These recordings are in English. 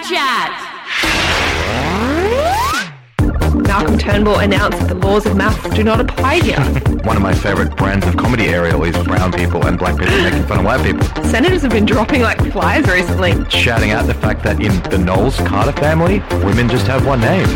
Backchat! Malcolm Turnbull announced that the laws of maths do not apply here. One of my favourite brands of comedy Ariel is brown people and black people making fun of white people. Senators have been dropping like flies recently. Shouting out the fact that in the Knowles Carter family, women just have one name.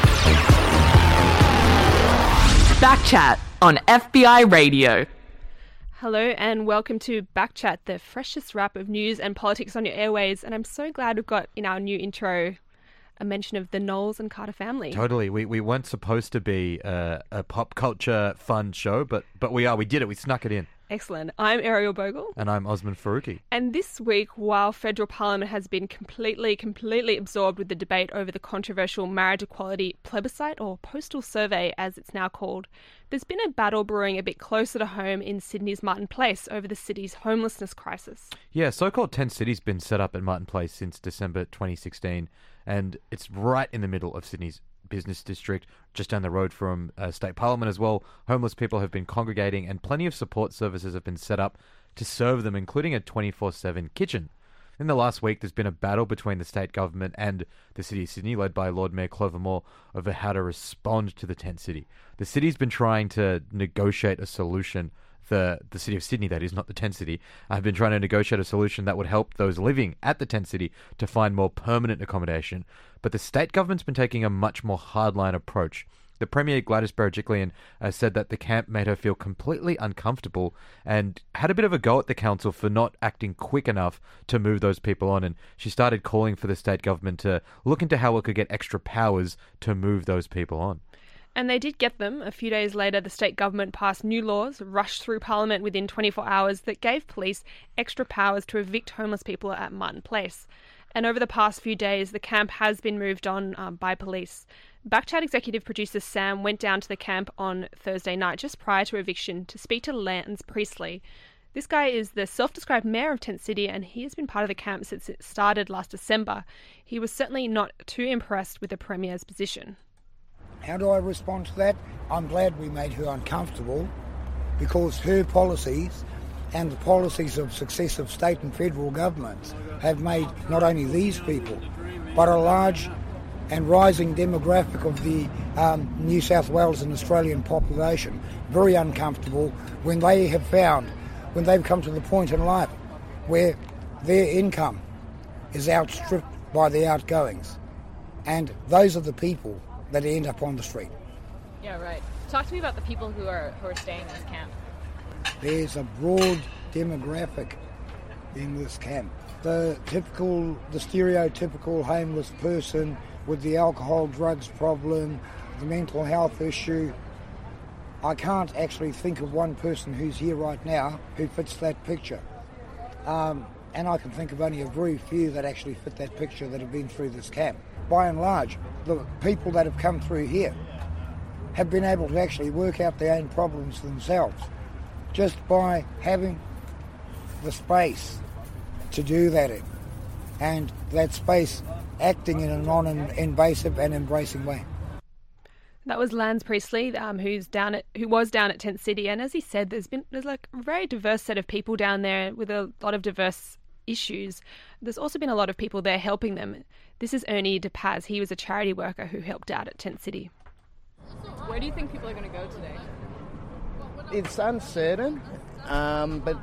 Backchat on FBI Radio. Hello and welcome to Backchat, the freshest wrap of news and politics on your airways. And I'm so glad we've got in our new intro a mention of the Knowles and Carter family. Totally. We weren't supposed to be a pop culture fun show, but we are. We did it. We snuck it in. Excellent. I'm Ariel Bogle. And I'm Osman Faruqi. And this week, while federal parliament has been completely absorbed with the debate over the controversial marriage equality plebiscite, or postal survey as it's now called, there's been a battle brewing a bit closer to home in Sydney's Martin Place over the city's homelessness crisis. Yeah, so-called Tent City's been set up at Martin Place since December 2016, and it's right in the middle of Sydney's business district, just down the road from State Parliament as well. Homeless people have been congregating and plenty of support services have been set up to serve them, including a 24/7 kitchen. In the last week, there's been a battle between the state government and the City of Sydney, led by Lord Mayor Clover Moore, over how to respond to the Tent City. The city's been trying to negotiate a solution. The City of Sydney, that is, not the Tent City, have been trying to negotiate a solution that would help those living at the Tent City to find more permanent accommodation. But the state government's been taking a much more hardline approach. The Premier, Gladys Berejiklian, said that the camp made her feel completely uncomfortable and had a bit of a go at the council for not acting quick enough to move those people on. And she started calling for the state government to look into how it could get extra powers to move those people on. And they did get them. A few days later, the state government passed new laws, rushed through Parliament within 24 hours, that gave police extra powers to evict homeless people at Martin Place. And over the past few days, the camp has been moved on by police. Backchat executive producer Sam went down to the camp on Thursday night, just prior to eviction, to speak to Lance Priestley. This guy is the self-described mayor of Tent City, and he has been part of the camp since it started last December. He was certainly not too impressed with the Premier's position. How do I respond to that? I'm glad we made her uncomfortable, because her policies and the policies of successive state and federal governments have made not only these people, but a large and rising demographic of the New South Wales and Australian population very uncomfortable when they've come to the point in life where their income is outstripped by the outgoings. And those are the people that end up on the street. Yeah, right. Talk to me about the people who are staying in this camp. There's a broad demographic in this camp. The stereotypical homeless person with the alcohol, drugs problem, the mental health issue. I can't actually think of one person who's here right now who fits that picture. And I can think of only a very few that actually fit that picture that have been through this camp. By and large, the people that have come through here have been able to actually work out their own problems themselves just by having the space to do that in, and that space acting in a non-invasive and embracing way. That was Lance Priestley, who was down at Tent City, and as he said, there's like a very diverse set of people down there with a lot of diverse issues. There's also been a lot of people there helping them. This is Ernie DePaz. He was a charity worker who helped out at Tent City. Where do you think people are going to go today? It's uncertain, but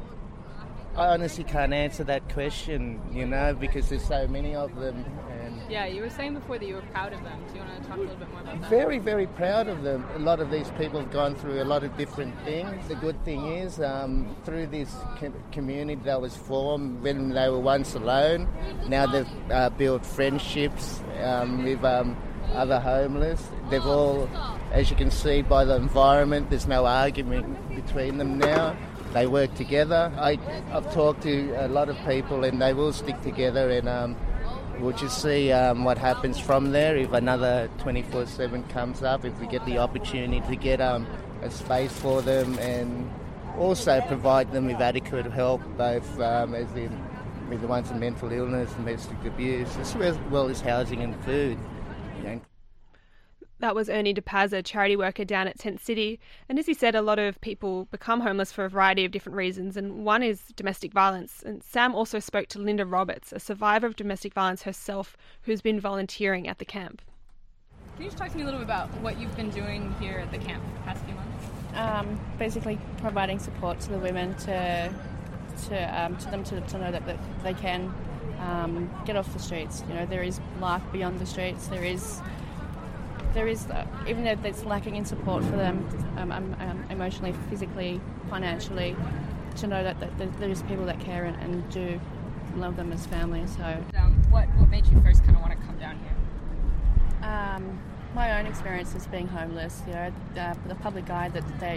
I honestly can't answer that question, because there's so many of them. And yeah, you were saying before that you were proud of them. Do you want to talk a little bit more about that? Very, very proud of them. A lot of these people have gone through a lot of different things. The good thing is, through this community that was formed when they were once alone, now they've built friendships with other homeless. They've all, as you can see by the environment, there's no argument between them now. They work together. I've talked to a lot of people and they will stick together, and we'll just see what happens from there. If another 24/7 comes up, if we get the opportunity to get a space for them and also provide them with adequate help, both as in with the ones with mental illness and domestic abuse, as well as housing and food. That was Ernie DePaz, a charity worker down at Tent City. And as he said, a lot of people become homeless for a variety of different reasons, and one is domestic violence. And Sam also spoke to Linda Roberts, a survivor of domestic violence herself, who's been volunteering at the camp. Can you just talk to me a little bit about what you've been doing here at the camp for the past few months? Basically providing support to the women to them to know that they can get off the streets. You know, there is life beyond the streets. There is even though it's lacking in support for them, emotionally, physically, financially, to know that there is people that care and do love them as family. So, what made you first kind of want to come down here? My own experience is being homeless. You know, the public eye that they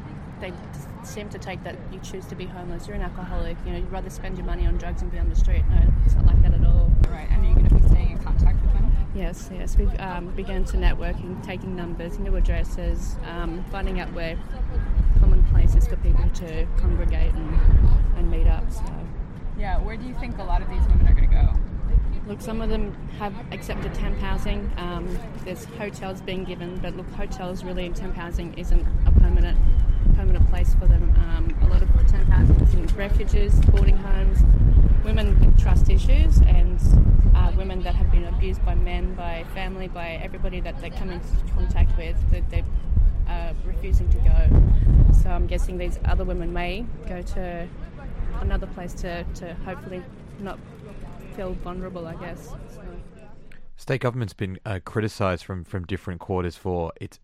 seem to take that you choose to be homeless. You're an alcoholic. You know, you'd rather spend your money on drugs and be on the street. No, it's not like that at all. Right. And are you going to be staying in contact with them? Yes. We've begun to networking, taking numbers, new addresses, finding out where common places for people to congregate and meet up. So, yeah, where do you think a lot of these women are going to go? Look, some of them have accepted temp housing. There's hotels being given, but look, hotels really in temp housing isn't a permanent place for them. A lot of temp housing is in refuges, boarding homes, women with trust issues, and women that have been abused by men, by family, by everybody that they come into contact with, that they're refusing to go. So I'm guessing these other women may go to another place to hopefully not feel vulnerable, I guess. So. State government's been criticised from different quarters for its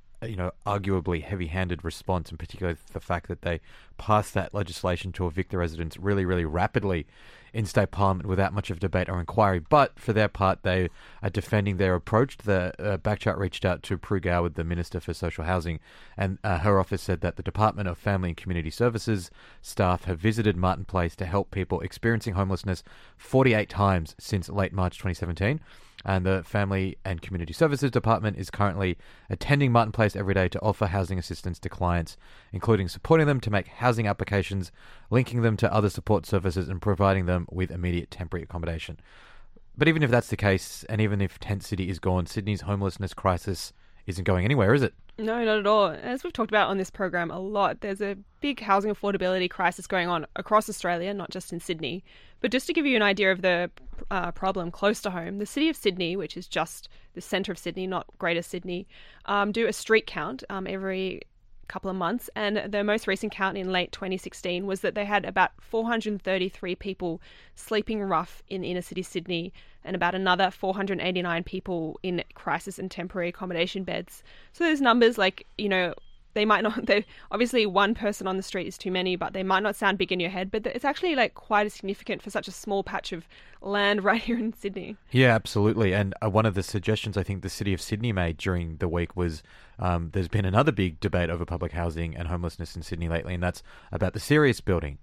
arguably heavy-handed response, in particular the fact that they passed that legislation to evict the residents really, really rapidly in state parliament without much of debate or inquiry. But for their part, they are defending their approach. The Backchat reached out to Prue Goward, the Minister for Social Housing, and her office said that the Department of Family and Community Services staff have visited Martin Place to help people experiencing homelessness 48 times since late March 2017. And the Family and Community Services Department is currently attending Martin Place every day to offer housing assistance to clients, including supporting them to make housing applications, linking them to other support services, and providing them with immediate temporary accommodation. But even if that's the case, and even if Tent City is gone, Sydney's homelessness crisis isn't going anywhere, is it? No, not at all. As we've talked about on this program a lot, there's a big housing affordability crisis going on across Australia, not just in Sydney. But just to give you an idea of the problem close to home, the City of Sydney, which is just the centre of Sydney, not Greater Sydney, do a street count every couple of months, and the most recent count in late 2016 was that they had about 433 people sleeping rough in inner city Sydney and about another 489 people in crisis and temporary accommodation beds. So those numbers, they might not, obviously one person on the street is too many, but they might not sound big in your head, but it's actually quite significant for such a small patch of land right here in Sydney. Yeah, absolutely. And one of the suggestions I think the City of Sydney made during the week was there's been another big debate over public housing and homelessness in Sydney lately, and that's about the Sirius building.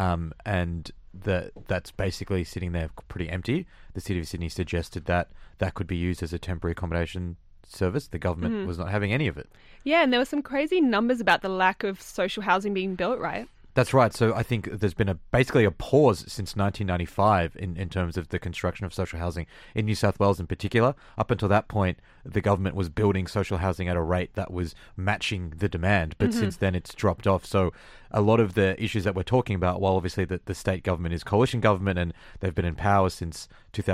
And that's basically sitting there pretty empty. The City of Sydney suggested that could be used as a temporary accommodation service. The government was not having any of it. Yeah, and there were some crazy numbers about the lack of social housing being built, right? That's right. So I think there's been basically a pause since 1995 in terms of the construction of social housing in New South Wales in particular. Up until that point, the government was building social housing at a rate that was matching the demand, but since then it's dropped off. So a lot of the issues that we're talking about, while obviously the state government is coalition government and they've been in power since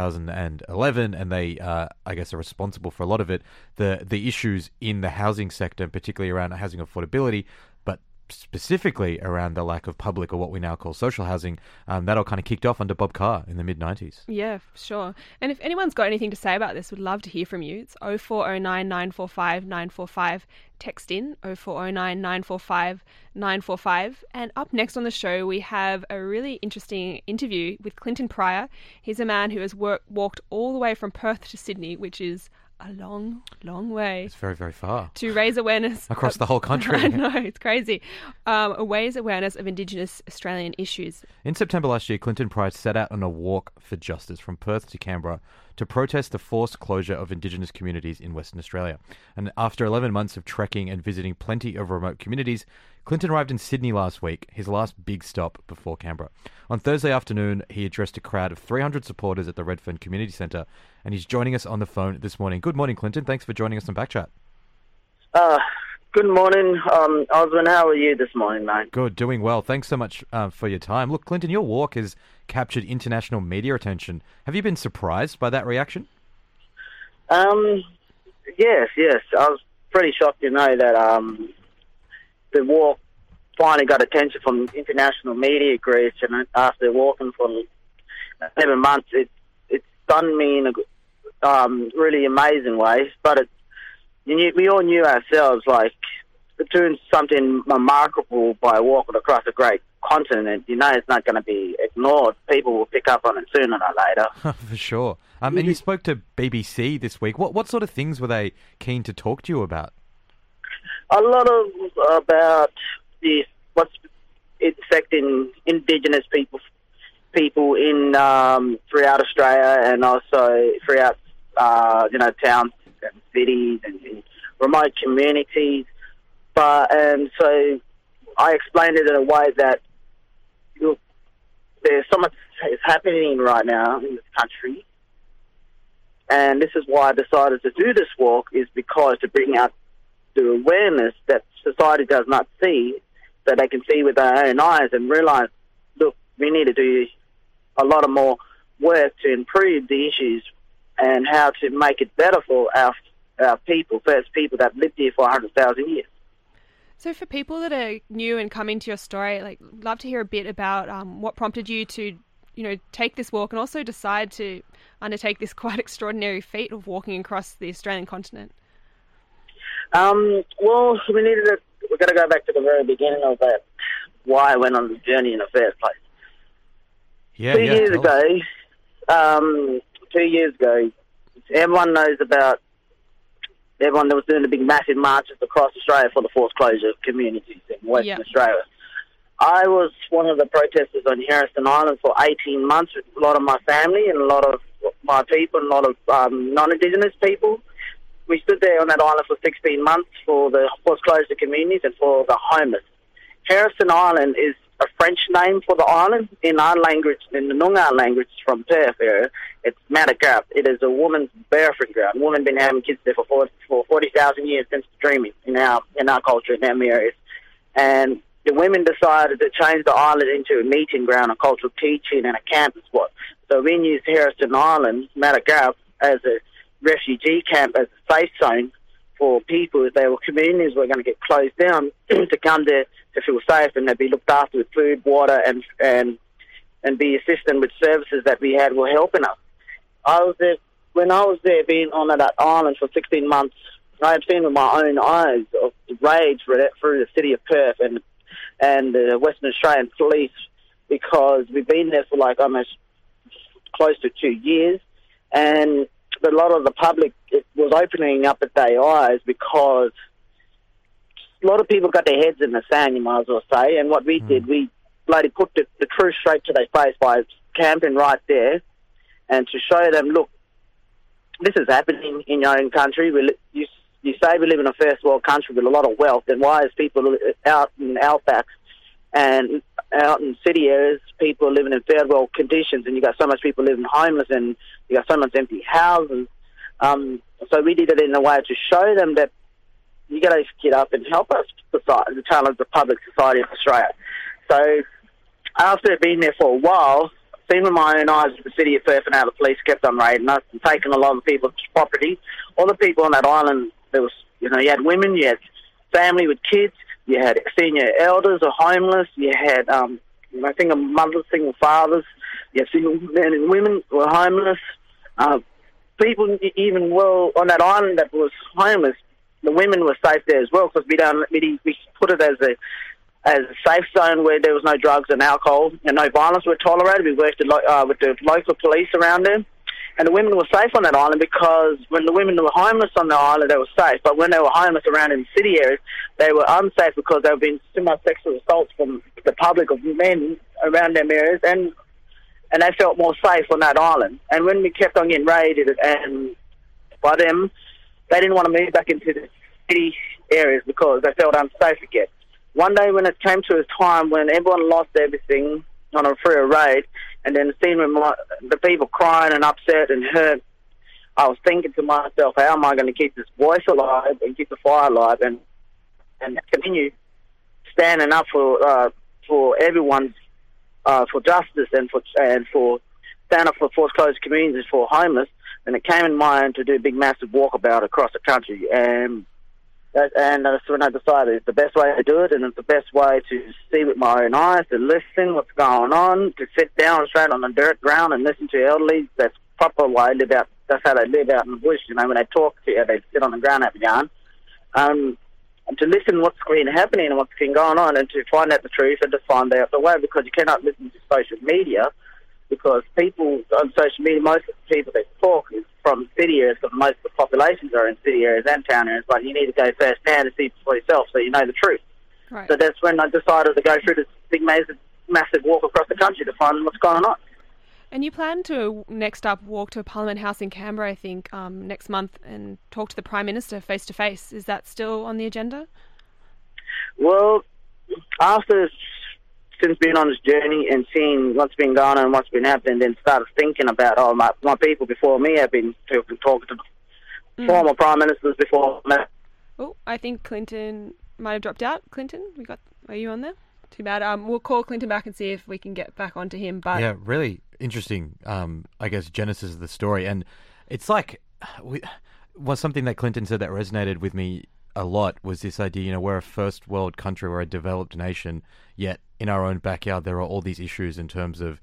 2011 and they, I guess, are responsible for a lot of it, the issues in the housing sector, particularly around housing affordability, but specifically around the lack of public or what we now call social housing, that all kind of kicked off under Bob Carr in the mid-90s. Yeah, sure. And if anyone's got anything to say about this, we'd love to hear from you. It's 0409 945 945. Text in 0409 945 945. And up next on the show, we have a really interesting interview with Clinton Pryor. He's a man who has walked all the way from Perth to Sydney, which is a long, long way. It's very, very far. To raise awareness. Across the whole country. I know, it's crazy. Raise awareness of Indigenous Australian issues. In September last year, Clinton Pryor set out on a walk for justice from Perth to Canberra to protest the forced closure of Indigenous communities in Western Australia. And after 11 months of trekking and visiting plenty of remote communities, Clinton arrived in Sydney last week, his last big stop before Canberra. On Thursday afternoon, he addressed a crowd of 300 supporters at the Redfern Community Centre, and he's joining us on the phone this morning. Good morning, Clinton. Thanks for joining us on Backchat. Good morning, Osman. How are you this morning, mate? Good, doing well. Thanks so much for your time. Look, Clinton, your walk has captured international media attention. Have you been surprised by that reaction? Yes. I was pretty shocked to know that the walk finally got attention from international media, Greece, and after walking for 7 months, it's done me in a really amazing way. But we all knew ourselves, like, doing something remarkable by walking across a great continent, it's not going to be ignored. People will pick up on it sooner or later. For sure. And you spoke to BBC this week. What sort of things were they keen to talk to you about? A lot about what's affecting Indigenous people in throughout Australia, and also throughout towns and cities and remote communities. And so I explained it in a way that, look, there's so much is happening right now in this country, and this is why I decided to do this walk, is because to bring out the awareness that society does not see, so they can see with their own eyes and realise, look, we need to do a lot of more work to improve the issues and how to make it better for our people, first people that lived here for 100,000 years. So for people that are new and coming to your story, love to hear a bit about what prompted you to, take this walk and also decide to undertake this quite extraordinary feat of walking across the Australian continent. Well, we're going to go back to the very beginning of that, why I went on the journey in the first place. 2 years ago, everyone knows about everyone that was doing the big massive marches across Australia for the forced closure of communities in Western Australia. I was one of the protesters on Harrison Island for 18 months with a lot of my family and a lot of my people and a lot of non-Indigenous people. We stood there on that island for 16 months for the forced closure communities and for the homeless. Harrison Island is a French name for the island. In our language, in the Noongar language from Perth area, it's Madagascar. It is a woman's birthing ground. Women been having kids there for 40,000 years since dreaming in our culture, in our areas. And the women decided to change the island into a meeting ground, a cultural teaching and a camping spot. So we used Harrison Island, Madagascar, as a refugee camp, as a safe zone for people. If they were communities were going to get closed down to come there to feel safe, and they'd be looked after with food, water, and be assisted with services that we had were helping us. When I was there, being on that island for 16 months, I had seen with my own eyes of the rage through the city of Perth and the Western Australian police, because we've been there for almost close to 2 years, and a lot of the public was opening up their eyes, because a lot of people got their heads in the sand, you might as well say. And what we did, we bloody put the truth straight to their face by camping right there, and to show them, look, this is happening in your own country. You say we live in a first world country with a lot of wealth, then why is people out in outbacks and out in city areas, people living in third world conditions, and you got so much people living homeless, and you got so much empty houses. So we did it in a way to show them that you got to get up and help us, the challenge the public society of Australia. So after being there for a while, seen with my own eyes the city of Perth and how the police kept on raiding us and taking a lot of people's property. All the people on that island, there was, you had women, you had family with kids, you had senior elders or homeless, you had, single mothers, single fathers, you had single men and women who were homeless. People even on that island that was homeless, the women were safe there as well, because we put it as a safe zone where there was no drugs and alcohol and no violence were tolerated. We worked with the local police around there, and the women were safe on that island, because when the women were homeless on the island, they were safe, but when they were homeless around in city areas, they were unsafe, because they were being too much sexual assaults from the public of men around them areas, and they felt more safe on that island. And when we kept on getting raided and by them, they didn't want to move back into the city areas because they felt unsafe again. one day when it came to a time when everyone lost everything on a free raid, and then seeing the people crying and upset and hurt, I was thinking to myself, how am I going to keep this voice alive and keep the fire alive and continue standing up for everyone's for justice and for stand up for forced closed communities for homeless. And it came in mind to do a big massive walkabout across the country, and that's when I decided it's the best way to do it, and it's the best way to see with my own eyes, to listen what's going on, to sit down straight on the dirt ground and listen to elderly. That's proper way I live out. That's how they live out in the bush. You know, when they talk to you, they sit on the ground having yarn. And to listen what's been happening and what's been going on, and to find out the truth and to find out the way, because you cannot listen to social media, because people on social media, most of the people that talk is from city areas, because most of the populations are in city areas and town areas, but you need to go first hand to see for yourself so you know the truth. Right. So that's when I decided to go through this big massive walk across the country to find what's going on. And you plan to, next up, walk to Parliament House in Canberra, I think, next month, and talk to the Prime Minister face-to-face. Is that still on the agenda? Well, since being on this journey and seeing what's been going on and what's been happening, then started thinking about, my people before me have been talking to former Prime Ministers before me. Oh, I think Clinton might have dropped out. Clinton, are you on there? Too bad. We'll call Clinton back and see if we can get back onto him. But yeah, really interesting, I guess, genesis of the story. And it's like, was something that Clinton said that resonated with me a lot was this idea, we're a first world country, we're a developed nation, yet in our own backyard there are all these issues in terms of,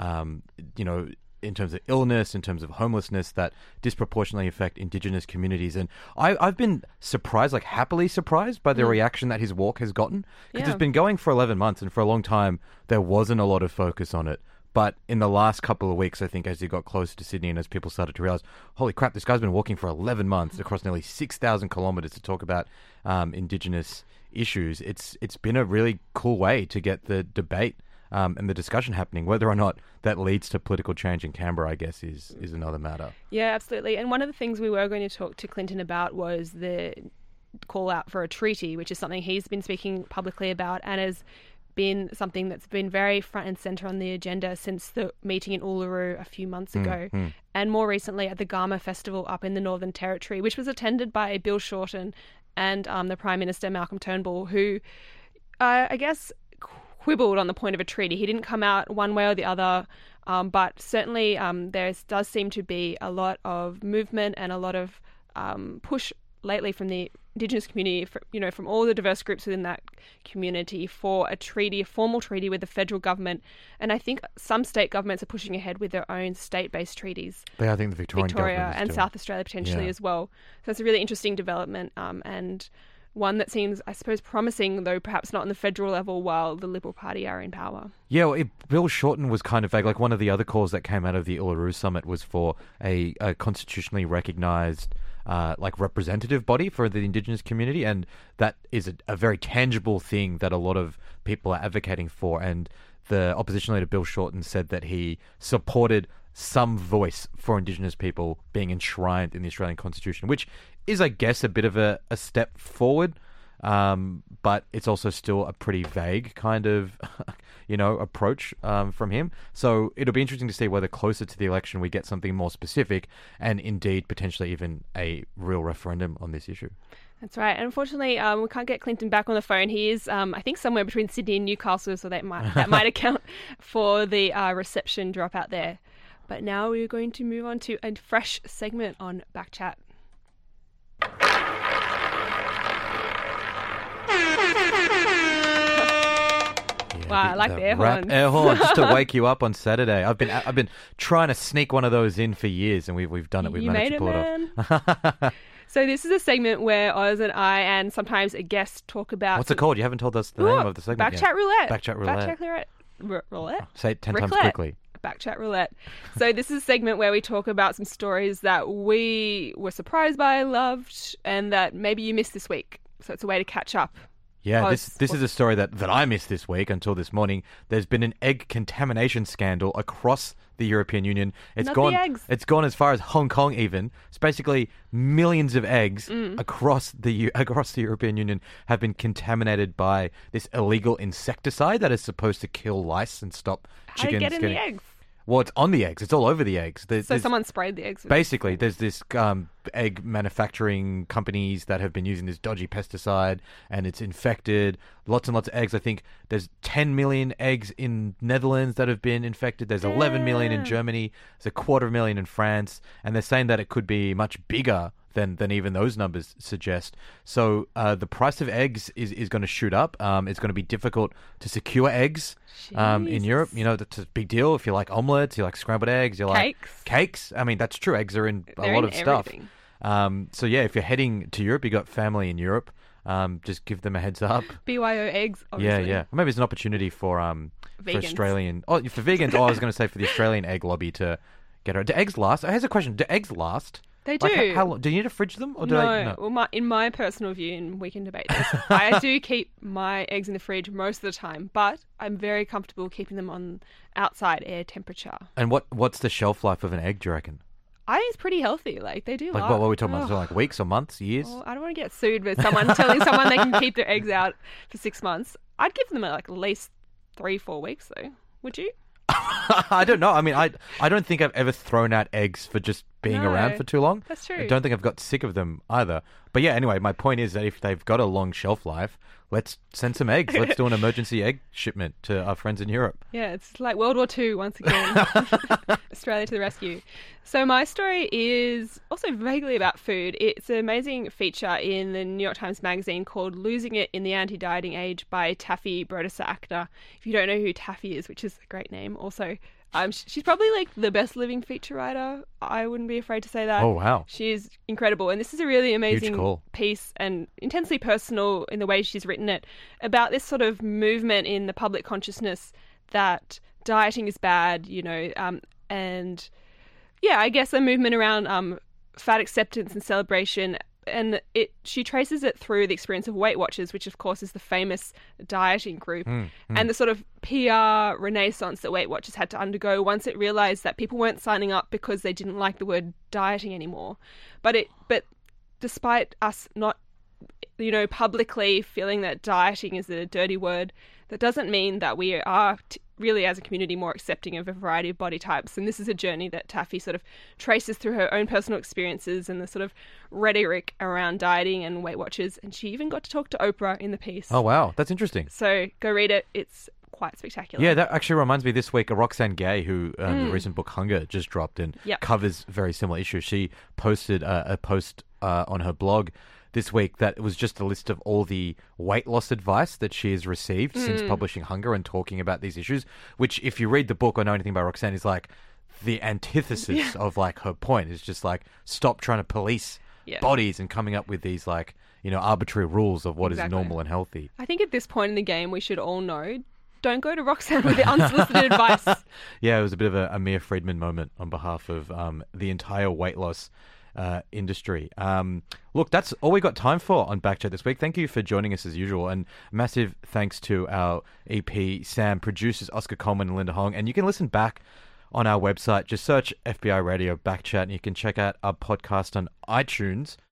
in terms of illness, in terms of homelessness that disproportionately affect Indigenous communities. And I've been surprised, like happily surprised by the reaction that his walk has gotten. Because it's been going for 11 months and for a long time there wasn't a lot of focus on it. But in the last couple of weeks, I think, as he got closer to Sydney and as people started to realise, holy crap, this guy's been walking for 11 months across nearly 6,000 kilometres to talk about Indigenous issues. It's been a really cool way to get the debate and the discussion happening. Whether or not that leads to political change in Canberra, I guess, is another matter. Yeah, absolutely. And one of the things we were going to talk to Clinton about was the call out for a treaty, which is something he's been speaking publicly about and has been something that's been very front and centre on the agenda since the meeting in Uluru a few months ago, and more recently at the Garma Festival up in the Northern Territory, which was attended by Bill Shorten and the Prime Minister Malcolm Turnbull, who I guess quibbled on the point of a treaty. He didn't come out one way or the other, but certainly there does seem to be a lot of movement and a lot of push lately from the Indigenous community, from all the diverse groups within that community for a treaty, a formal treaty with the federal government. And I think some state governments are pushing ahead with their own state-based treaties. I think the Victoria government and South Australia potentially as well. So it's a really interesting development and one that seems, I suppose, promising, though perhaps not on the federal level while the Liberal Party are in power. Yeah, well, Bill Shorten was kind of vague. Like one of the other calls that came out of the Uluru Summit was for a constitutionally recognised representative body for the Indigenous community, and that is a very tangible thing that a lot of people are advocating for. And the opposition leader Bill Shorten said that he supported some voice for Indigenous people being enshrined in the Australian Constitution, which is, I guess, a bit of a step forward, but it's also still a pretty vague kind of approach from him. So it'll be interesting to see whether closer to the election we get something more specific and indeed potentially even a real referendum on this issue. That's right. And unfortunately, we can't get Clinton back on the phone. He is, I think, somewhere between Sydney and Newcastle, so that might account for the reception drop out there. But now we're going to move on to a fresh segment on Backchat. Wow, I like the air horns. Air horn just to wake you up on Saturday. I've been trying to sneak one of those in for years, and we've done it. We've managed to pull it off. So this is a segment where Oz and I and sometimes a guest talk about... What's it called? You haven't told us the name of the segment yet. Backchat Roulette. Backchat Roulette. Backchat Roulette. Say it 10 times quickly. Backchat Roulette. So this is a segment where we talk about some stories that we were surprised by, loved, and that maybe you missed this week. So it's a way to catch up Yeah, this is a story that I missed this week until this morning. There's been an egg contamination scandal across the European Union. It's gone as far as Hong Kong even. It's basically millions of eggs across the European Union have been contaminated by this illegal insecticide that is supposed to kill lice and stop chickens getting... How did it get in the eggs? Well, it's on the eggs. It's all over the eggs. So someone sprayed the eggs with Basically, there's this egg manufacturing companies that have been using this dodgy pesticide, and it's infected. Lots and lots of eggs. I think there's 10 million eggs in Netherlands that have been infected. There's 11 million in Germany. There's 250,000 in France. And they're saying that it could be much bigger than even those numbers suggest. So the price of eggs is going to shoot up. It's going to be difficult to secure eggs in Europe. You know, that's a big deal. If you like omelets, you like scrambled eggs, you like cakes. I mean, that's true. Eggs are in a lot of stuff. So yeah, if you're heading to Europe, you got family in Europe, just give them a heads up. BYO eggs, obviously. Yeah. Maybe it's an opportunity for Australian... Oh, for vegans. I was going to say for the Australian egg lobby to get her... Do eggs last? Here's a question. Do eggs last? They do. Like, how long? Do you need to fridge them? Or No. Well, in my personal view, and we can debate this, I do keep my eggs in the fridge most of the time, but I'm very comfortable keeping them on outside air temperature. And what's the shelf life of an egg, do you reckon? I think it's pretty healthy. Like, they do. Like, what are we talking about? So, like weeks or months, years? Well, I don't want to get sued with someone telling someone they can keep their eggs out for 6 months. I'd give them at least 3-4 weeks, though. Would you? I don't know. I mean, I don't think I've ever thrown out eggs for just being around for too long. That's true. I don't think I've got sick of them either. But yeah, anyway, my point is that if they've got a long shelf life, let's send some eggs. Let's do an emergency egg shipment to our friends in Europe. Yeah, it's like World War II once again. Australia to the rescue. So my story is also vaguely about food. It's an amazing feature in the New York Times Magazine called Losing It in the Anti-Dieting Age by Taffy Brodesser. If you don't know who Taffy is, which is a great name, also... she's probably like the best living feature writer. I wouldn't be afraid to say that. Oh, wow. She's incredible. And this is a really amazing piece and intensely personal in the way she's written it about this sort of movement in the public consciousness that dieting is bad, and yeah, I guess a movement around fat acceptance and celebration. And she traces it through the experience of Weight Watchers, which of course is the famous dieting group, and the sort of PR renaissance that Weight Watchers had to undergo once it realised that people weren't signing up because they didn't like the word dieting anymore. But despite us not, publicly feeling that dieting is a dirty word, that doesn't mean that we are really, as a community, more accepting of a variety of body types. And this is a journey that Taffy sort of traces through her own personal experiences and the sort of rhetoric around dieting and Weight Watchers. And she even got to talk to Oprah in the piece. Oh, wow. That's interesting. So go read it. It's quite spectacular. Yeah, that actually reminds me this week of Roxane Gay, who the recent book Hunger just dropped and covers very similar issues. She posted a post on her blog this week that was just a list of all the weight loss advice that she has received since publishing Hunger and talking about these issues, which if you read the book or know anything about Roxane is like the antithesis of like her point. Is just like stop trying to police bodies and coming up with these like, arbitrary rules of what is normal and healthy. I think at this point in the game we should all know, don't go to Roxane with the unsolicited advice. Yeah, it was a bit of a Mia Friedman moment on behalf of the entire weight loss industry. Look, that's all we got time for on Backchat this week. Thank you for joining us as usual, and massive thanks to our EP Sam, producers Oscar Coleman and Linda Hong. And you can listen back on our website. Just search FBI Radio Backchat, and you can check out our podcast on iTunes.